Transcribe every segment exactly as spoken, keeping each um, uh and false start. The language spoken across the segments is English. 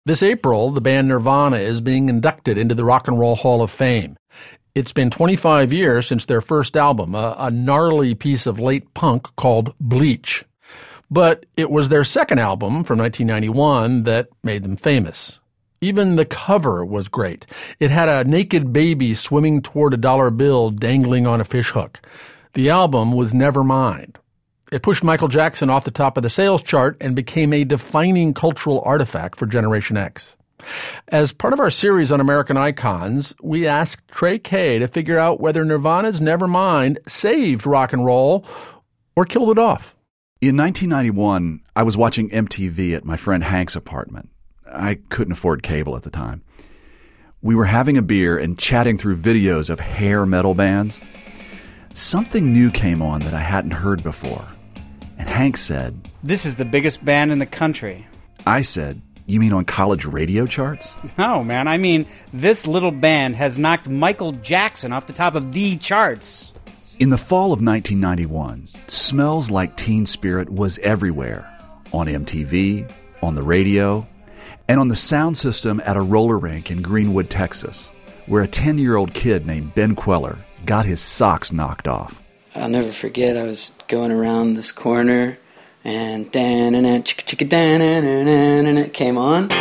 This April, the band Nirvana is being inducted into the Rock and Roll Hall of Fame. It's been twenty-five years since their first album, a, a gnarly piece of late punk called Bleach. But it was their second album from nineteen ninety-one that made them famous. Even the cover was great. It had a naked baby swimming toward a dollar bill dangling on a fishhook. The album was Nevermind. It pushed Michael Jackson off the top of the sales chart and became a defining cultural artifact for Generation X. As part of our series on American icons, we asked Trey Kay to figure out whether Nirvana's Nevermind saved rock and roll or killed it off. In nineteen ninety-one, I was watching M T V at my friend Hank's apartment. I couldn't afford cable at the time. We were having a beer and chatting through videos of hair metal bands. Something new came on that I hadn't heard before. And Hank said, "This is the biggest band in the country." I said, "You mean on college radio charts?" No, man, I mean this little band has knocked Michael Jackson off the top of the charts. In the fall of nineteen ninety-one, Smells Like Teen Spirit was everywhere. On M T V, on the radio, and on the sound system at a roller rink in Greenwood, Texas, where a ten-year-old kid named Ben Queller got his socks knocked off. I'll never forget, I was going around this corner, and dan-na-na, chicka-chicka, dan-na-na-na-na, it came on.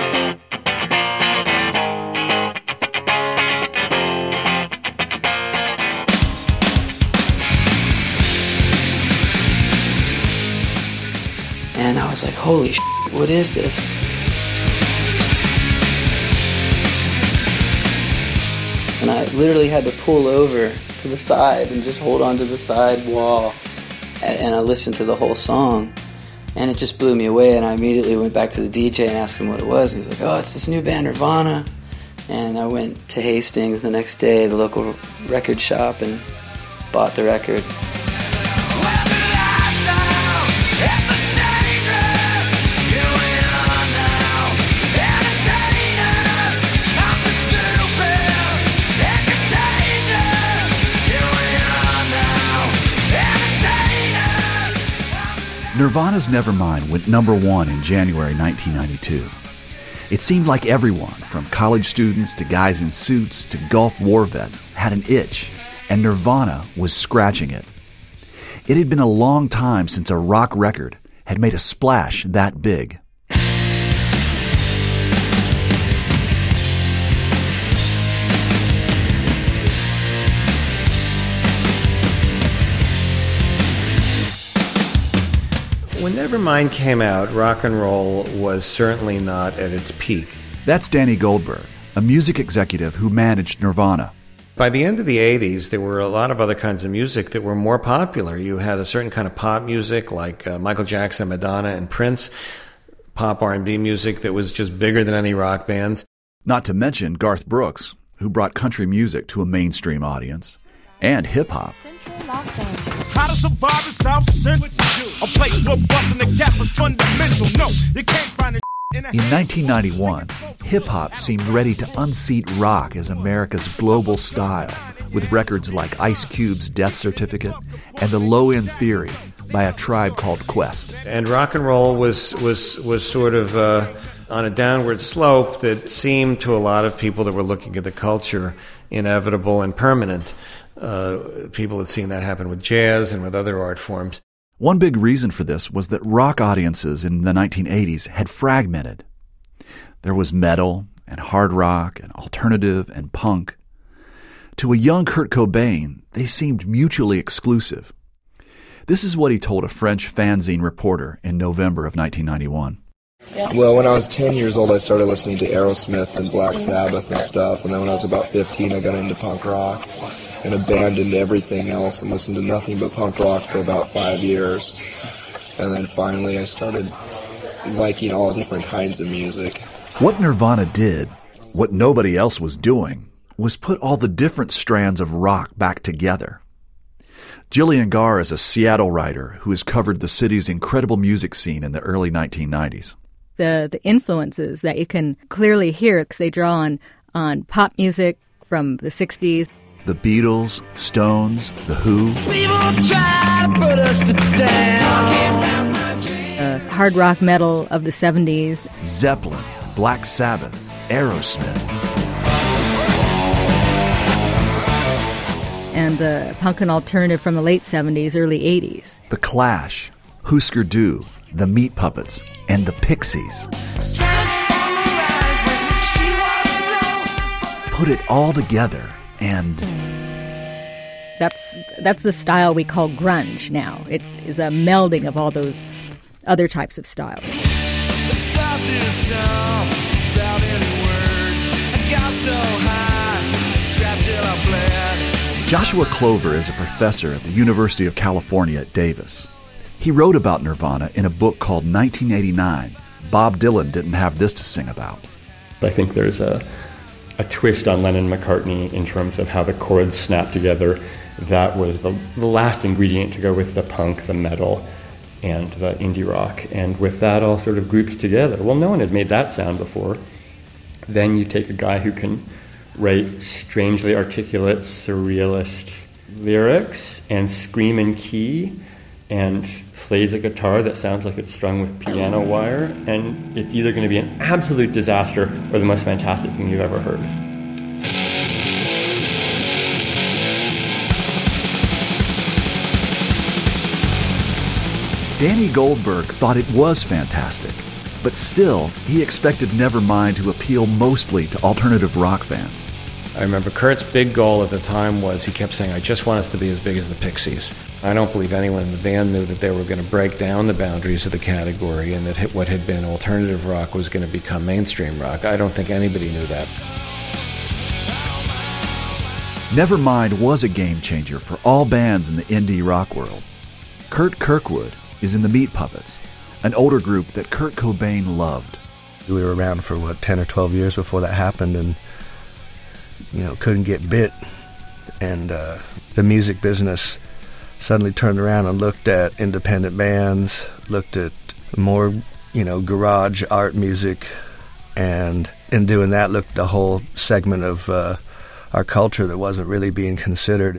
And I was like, holy shit, what is this? And I literally had to pull over to the side and just hold on to the side wall. And I listened to the whole song. And it just blew me away. And I immediately went back to the D J and asked him what it was. And he was like, oh, it's this new band, Nirvana. And I went to Hastings the next day, the local record shop, and bought the record. Nirvana's Nevermind went number one in January nineteen ninety-two. It seemed like everyone, from college students to guys in suits to Gulf War vets, had an itch, and Nirvana was scratching it. It had been a long time since a rock record had made a splash that big. When Nevermind came out, rock and roll was certainly not at its peak. That's Danny Goldberg, a music executive who managed Nirvana. By the end of the eighties, there were a lot of other kinds of music that were more popular. You had a certain kind of pop music like uh, Michael Jackson, Madonna, and Prince. Pop R and B music that was just bigger than any rock bands. Not to mention Garth Brooks, who brought country music to a mainstream audience. And hip-hop. How to survive in South Central, a place where busting the gap is fundamental. No, you can't find it. In nineteen ninety-one, hip-hop seemed ready to unseat rock as America's global style, with records like Ice Cube's Death Certificate and The Low-End Theory by A Tribe Called Quest. And rock and roll was was was sort of uh, on a downward slope that seemed to a lot of people that were looking at the culture inevitable and permanent. Uh, people had seen that happen with jazz and with other art forms. One big reason for this was that rock audiences in the nineteen eighties had fragmented. There was metal and hard rock and alternative and punk. To a young Kurt Cobain, they seemed mutually exclusive. This is what he told a French fanzine reporter in November of nineteen ninety-one. Well, when I was ten years old, I started listening to Aerosmith and Black Sabbath and stuff, and then when I was about fifteen, I got into punk rock and abandoned everything else and listened to nothing but punk rock for about five years. And then finally I started liking all different kinds of music. What Nirvana did, what nobody else was doing, was put all the different strands of rock back together. Jillian Garr is a Seattle writer who has covered the city's incredible music scene in the early nineteen nineties. The the influences that you can clearly hear, because they draw on, on pop music from the sixties. The Beatles, Stones, The Who. People try to put us to down. Uh, hard rock metal of the seventies. Zeppelin, Black Sabbath, Aerosmith. And the punk and alternative from the late seventies, early eighties. The Clash, Husker Du, the Meat Puppets, and the Pixies. Put it all together and... That's that's the style we call grunge now. It is a melding of all those other types of styles. Joshua Clover is a professor at the University of California at Davis. He wrote about Nirvana in a book called nineteen eighty-nine. Bob Dylan didn't have this to sing about. I think there's a, a twist on Lennon and McCartney in terms of how the chords snap together. That was the, the last ingredient to go with the punk, the metal, and the indie rock. And with that all sort of grouped together, well, no one had made that sound before. Then you take a guy who can write strangely articulate, surrealist lyrics and scream in key and plays a guitar that sounds like it's strung with piano wire, and it's either going to be an absolute disaster or the most fantastic thing you've ever heard. Danny Goldberg thought it was fantastic, but still, he expected Nevermind to appeal mostly to alternative rock fans. I remember Kurt's big goal at the time was, he kept saying, I just want us to be as big as the Pixies. I don't believe anyone in the band knew that they were going to break down the boundaries of the category and that what had been alternative rock was going to become mainstream rock. I don't think anybody knew that. Nevermind was a game changer for all bands in the indie rock world. Kurt Kirkwood is in the Meat Puppets, an older group that Kurt Cobain loved. We were around for, what, ten or twelve years before that happened, and, you know, couldn't get bit. And uh, the music business suddenly turned around and looked at independent bands, looked at more, you know, garage art music, and in doing that, looked at a whole segment of uh, our culture that wasn't really being considered.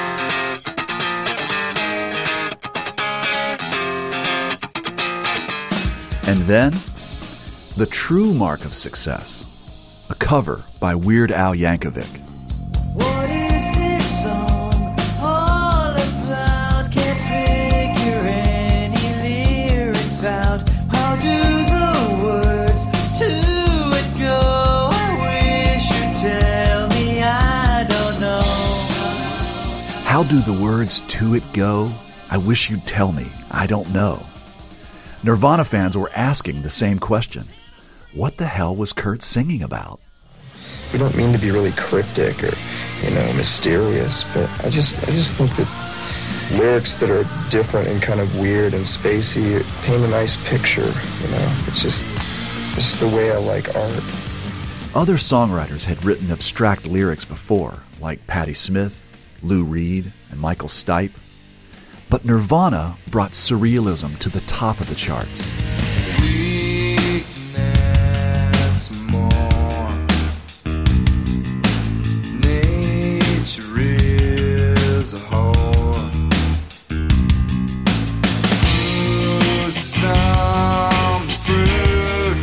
And then, the true mark of success, a cover by Weird Al Yankovic. What is this song all about? Can't figure any lyrics out. How do the words to it go? I wish you'd tell me, I don't know. How do the words to it go? I wish you'd tell me, I don't know. Nirvana fans were asking the same question. What the hell was Kurt singing about? We don't mean to be really cryptic or, you know, mysterious, but I just I just think that lyrics that are different and kind of weird and spacey paint a nice picture, you know? It's just, just the way I like art. Other songwriters had written abstract lyrics before, like Patti Smith, Lou Reed, and Michael Stipe. But Nirvana brought surrealism to the top of the charts. Weakness more. Nature is a whore. Use some fruit.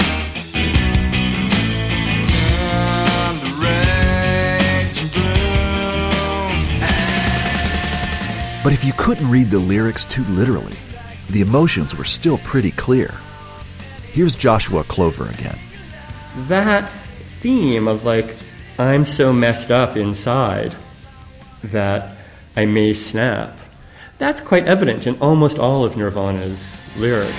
Turn the rage blue. But if you couldn't read the lyrics too literally, the emotions were still pretty clear. Here's Joshua Clover again. That theme of, like, I'm so messed up inside that I may snap, that's quite evident in almost all of Nirvana's lyrics.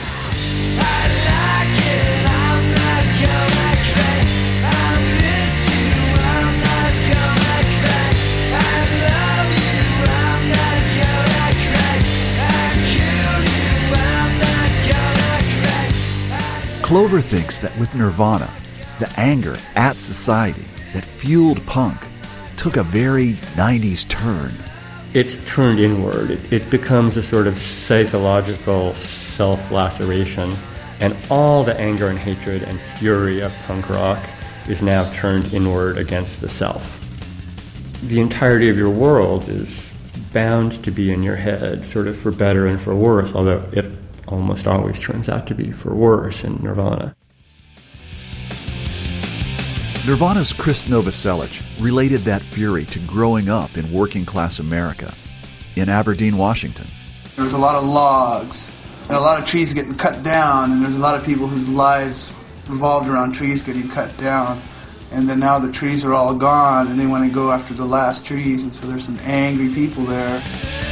Clover thinks that with Nirvana, the anger at society that fueled punk took a very nineties turn. It's turned inward. It, it becomes a sort of psychological self-laceration, and all the anger and hatred and fury of punk rock is now turned inward against the self. The entirety of your world is bound to be in your head, sort of for better and for worse, although it almost always turns out to be for worse in Nirvana. Nirvana's Chris Novoselic related that fury to growing up in working-class America in Aberdeen, Washington. There was a lot of logs, and a lot of trees getting cut down, and there's a lot of people whose lives revolved around trees getting cut down. And then now the trees are all gone, and they want to go after the last trees, and so there's some angry people there.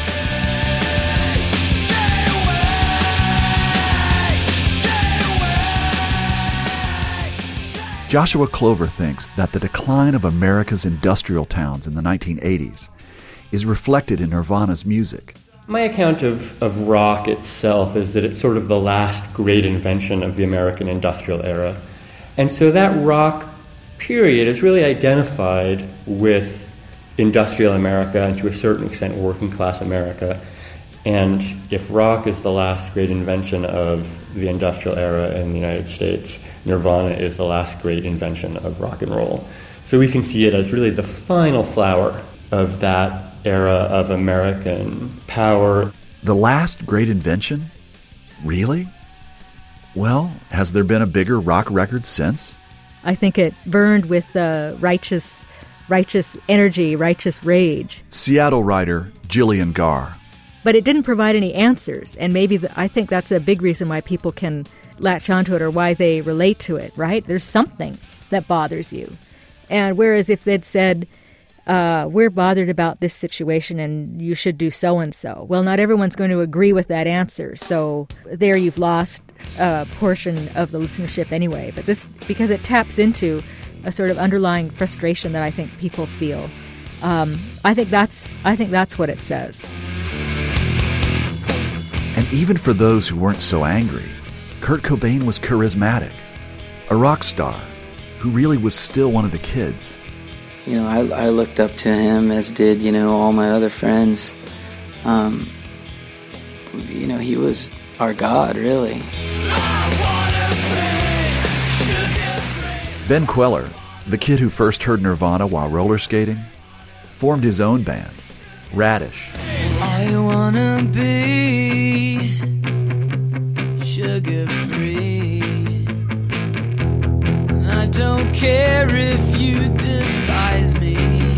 Joshua Clover thinks that the decline of America's industrial towns in the nineteen eighties is reflected in Nirvana's music. My account of, of rock itself is that it's sort of the last great invention of the American industrial era. And so that rock period is really identified with industrial America and to a certain extent working class America. And if rock is the last great invention of the industrial era in the United States, Nirvana is the last great invention of rock and roll. So we can see it as really the final flower of that era of American power. The last great invention? Really? Well, has there been a bigger rock record since? I think it burned with uh, righteous, righteous energy, righteous rage. Seattle writer Jillian Garr. But it didn't provide any answers, and maybe the, I think that's a big reason why people can latch onto it or why they relate to it, right? There's something that bothers you. And whereas if they'd said, uh, we're bothered about this situation and you should do so-and-so, well, not everyone's going to agree with that answer. So there you've lost a portion of the listenership anyway. But this, because it taps into a sort of underlying frustration that I think people feel. Um, I think that's I think that's what it says. And even for those who weren't so angry, Kurt Cobain was charismatic, a rock star who really was still one of the kids. You know, I, I looked up to him, as did, you know, all my other friends. Um, you know, he was our God, really. Ben Queller, the kid who first heard Nirvana while roller skating, formed his own band, Radish. I wanna be sugar-free. I don't care if you despise me.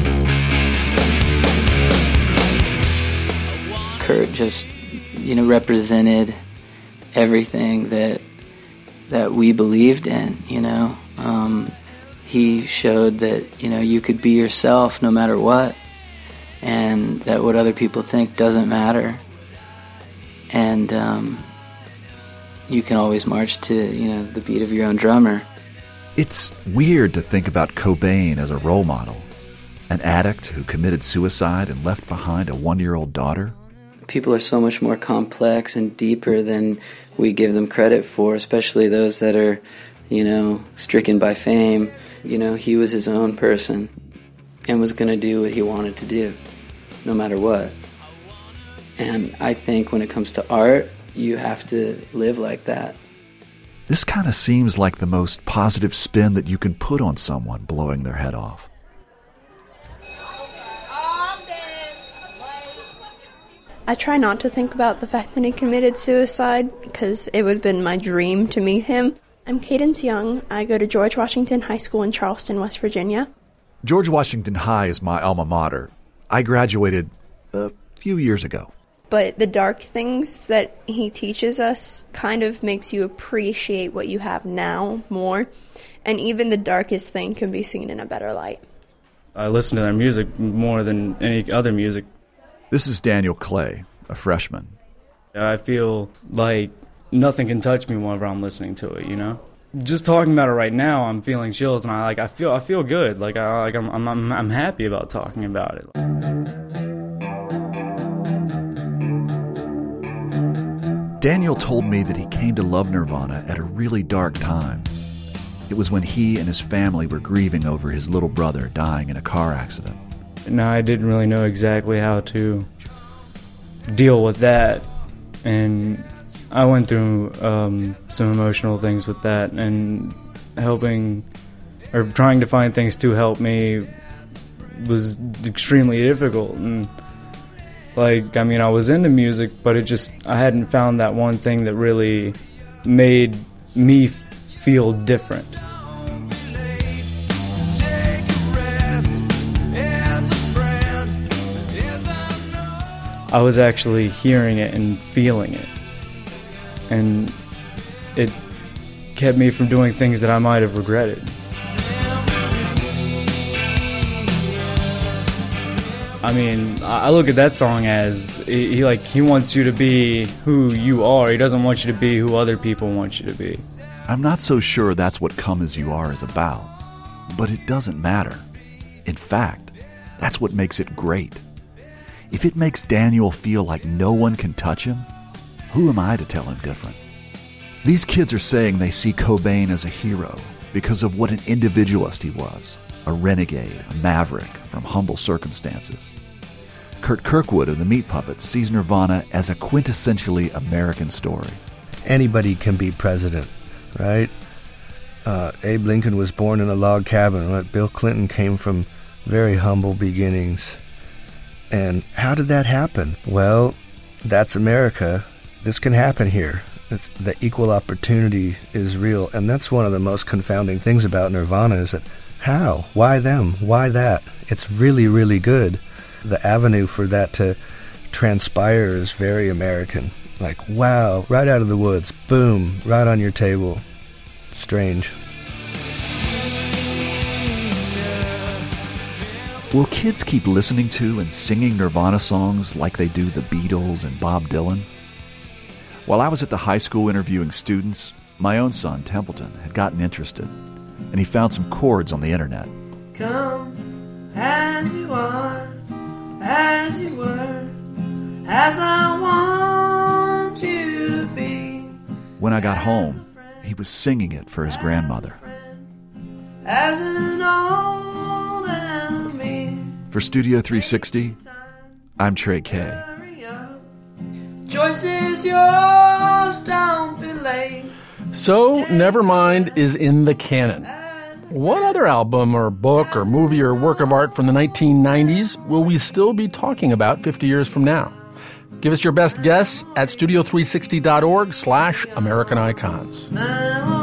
Kurt just, you know, represented everything that that we believed in, you know. Um, he showed that, you know, you could be yourself no matter what, and that what other people think doesn't matter. And um, you can always march to, you know, the beat of your own drummer. It's weird to think about Cobain as a role model, an addict who committed suicide and left behind a one-year-old daughter. People are so much more complex and deeper than we give them credit for, especially those that are, you know, stricken by fame. You know, he was his own person and was going to do what he wanted to do, no matter what. And I think when it comes to art, you have to live like that. This kind of seems like the most positive spin that you can put on someone blowing their head off. I try not to think about the fact that he committed suicide because it would have been my dream to meet him. I'm Cadence Young. I go to George Washington High School in Charleston, West Virginia. George Washington High is my alma mater. I graduated a few years ago. But the dark things that he teaches us kind of makes you appreciate what you have now more. And even the darkest thing can be seen in a better light. I listen to their music more than any other music. This is Daniel Clay, a freshman. I feel like nothing can touch me whenever I'm listening to it, you know? Just talking about it right now, I'm feeling chills, and I like I feel I feel good. Like I like I'm I'm I'm happy about talking about it. Daniel told me that he came to love Nirvana at a really dark time. It was when he and his family were grieving over his little brother dying in a car accident. No, I didn't really know exactly how to deal with that, and I went through um, some emotional things with that, and helping or trying to find things to help me was extremely difficult. And like, I mean, I was into music, but it just, I hadn't found that one thing that really made me feel different. I was actually hearing it and feeling it. And it kept me from doing things that I might have regretted. I mean, I look at that song as he, he like he wants you to be who you are. He doesn't want you to be who other people want you to be. I'm not so sure that's what Come As You Are is about, but it doesn't matter. In fact, that's what makes it great. If it makes Daniel feel like no one can touch him, who am I to tell him different? These kids are saying they see Cobain as a hero because of what an individualist he was. A renegade, a maverick from humble circumstances. Kurt Kirkwood of the Meat Puppets sees Nirvana as a quintessentially American story. Anybody can be president, right? Uh, Abe Lincoln was born in a log cabin. Right? Bill Clinton came from very humble beginnings. And how did that happen? Well, that's America. This can happen here. It's, the equal opportunity is real. And that's one of the most confounding things about Nirvana is that how? Why them? Why that? It's really, really good. The avenue for that to transpire is very American. Like, wow, right out of the woods. Boom, right on your table. Strange. Will kids keep listening to and singing Nirvana songs like they do the Beatles and Bob Dylan? While I was at the high school interviewing students, my own son, Templeton, had gotten interested, and he found some chords on the internet. Come as you are, as you were, as I want you to be. When I got home, he was singing it for his grandmother. As an old enemy. For Studio three sixty, I'm Trey Kay. Choice is yours, don't be late. So, Nevermind is in the canon. What other album or book or movie or work of art from the nineteen nineties will we still be talking about fifty years from now? Give us your best guess at studio three sixty dot org slash American Icons.